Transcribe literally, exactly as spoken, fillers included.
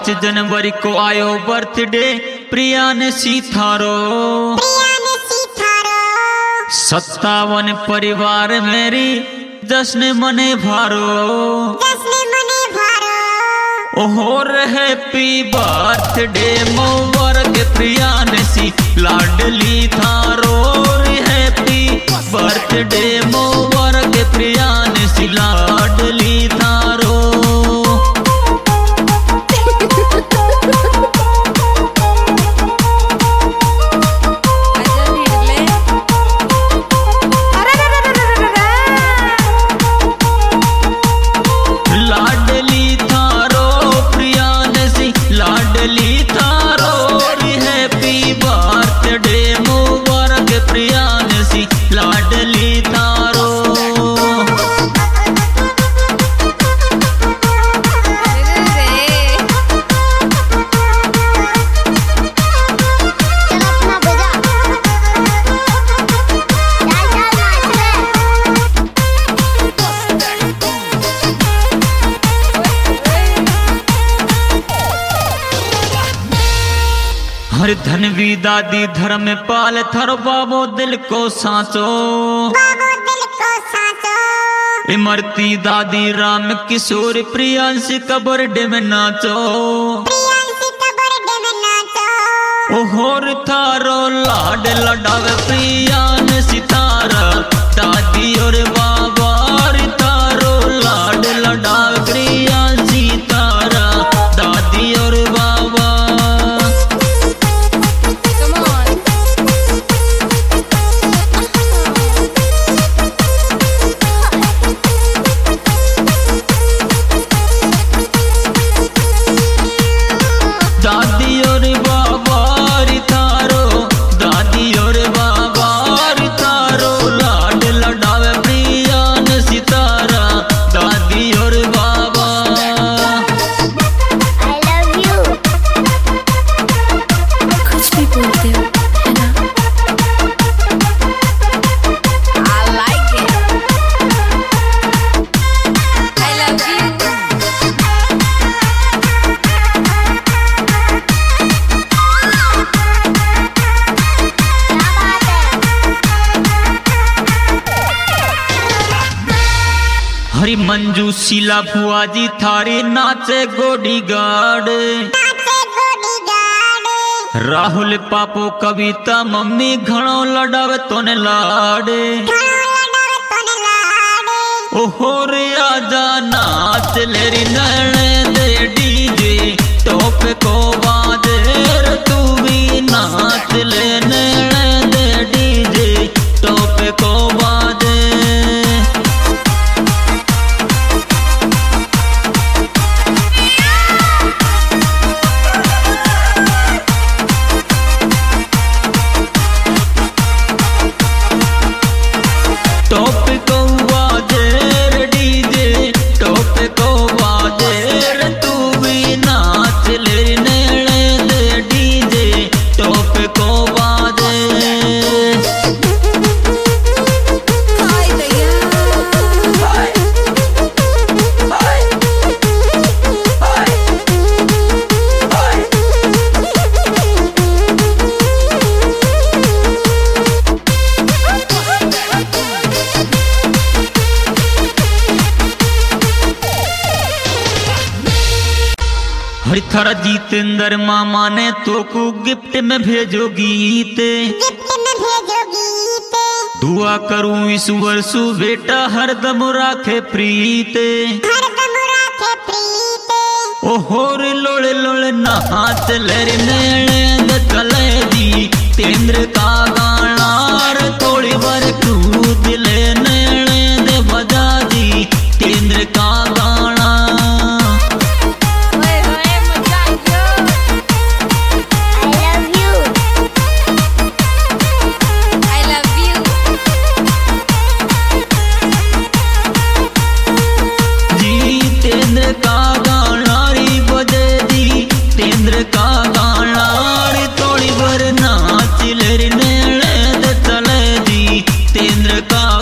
पाँच जनवरी को आयो बर्थडे प्रिया ने सीथारो। सत्तावन परिवार मेरी जश्न मने भारो। ओहोर हैप्पी बर्थडे मुबारक प्रिया ने सी लाडली थारो। हैप्पी बर्थडे मुबारक प्रिया ने सी लाडली थारो। लाडली थारो प्रिया ने सी लाडली थारो। हैप्पी बर्थडे मुबारक प्रिया ने सी लाडली थारो। हर धनवी दादी धर्म पाल थर बाबो दिल को सांचो। इमरती दादी राम किशोर प्रियांश कबरडे में नाचो। ओहोर थारो लाड लडावे प्रिया ने सितारा। दादी और बाबा थारो लाड लडावे प्रिया सितारा। दादी और बाबा दादी और बाबा थारो। दादी और बाबा थारो लाड लडावे प्रिया ने सितारा। दादी और बाबा I love you। कुछ भी बोलते हो है ना? I like it। I love you। हरी मंजू शीला फुआ जी थारी नाचे गोडी गाड़। राहुल पापो कविता मम्मी घणो लडावे तोने लाडे। ओहो रे आजा नाच लेरी नैने दे डीजे। टॉप को बाजे रे तू भी नाच ले नैने दे डीजे। टॉप को बाजे टॉप को बाजे रे डीजे। टॉप को बाजे रे तू भी नाच ले नैने दे डीजे। टॉप को बाजे हाय भैया। हाय हाय हाय हाय। हरिथरा जितेंद्र मामा ने तो को गिफ्ट में भेजो गीत। दुआ करूं इस वर्षु बेटा हरदम राखे प्रीत। ओहो रे लोड़े लोड़े नाच ले रे नैने दे चले दी। तेंद्र का गाना रे थोड़ी बार कूद ले नैने दे बजा दी। तेंद्र का गाना ओए ओए मजा आयो। I love you। I love you। जी तेंद्र का गाना री बजे दी। तेंद्र का गाना री थोड़ी बार नाच ले रे नैने दे चले दी। तेंद्र का